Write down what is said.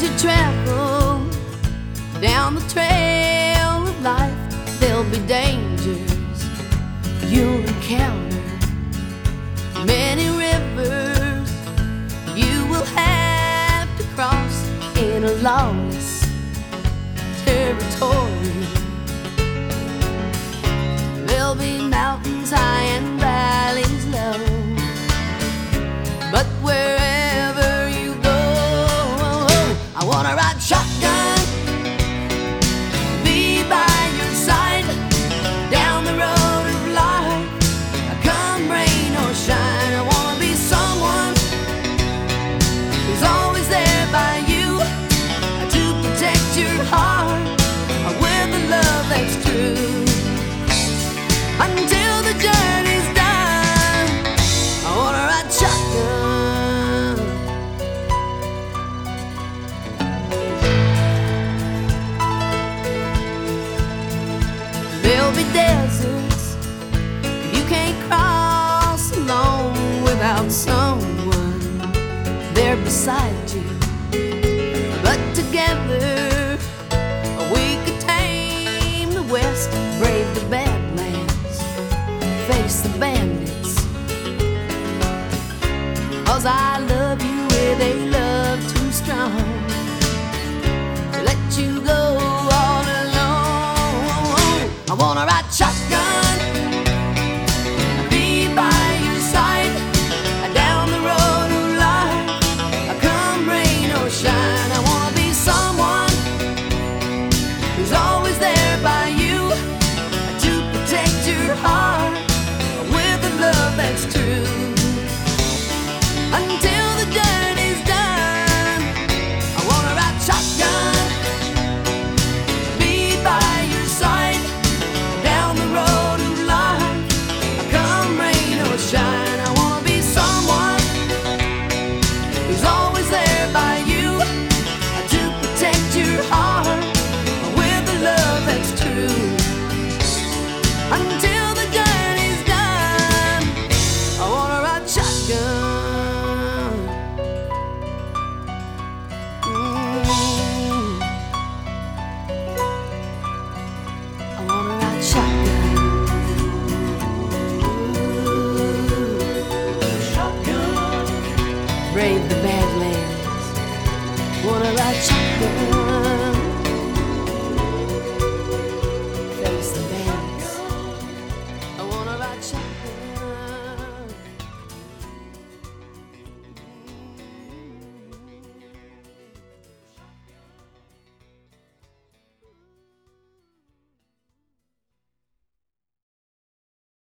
you travel down the trail of life, there'll be dangers you'll encounter, many rivers you will have to cross in a lawless territory. There'll be mountains high and valleys low, but wherever you go, I wanna ride shotgun, be by your side down the road of life, come rain or shine. I wanna be someone who's always there by you to protect your heart with a love that's true. Until the journey's done, I wanna ride shotgun. There'll be deserts you can't cross alone without someone there beside you. But together we could tame the West, brave the Badlands, face the bandits. 'Cause I love you with a love too strong to let you go all alone. I wanna ride shotgun, be by your side down the road of life, come rain or shine. I wanna be someone who's always there by you to protect your heart with a love that's true. Until the journey's done, I wanna ride shotgun, be by your side down the road of life, come rain or shine. I wanna be someone who's always there by you to protect your heart with a love that's true. Until the journey's done, I wanna ride shotgun. I wanna ride shotgun. Shotgun. Brave the Badlands. Wanna ride shotgun. Face the bandits. I wanna ride shotgun.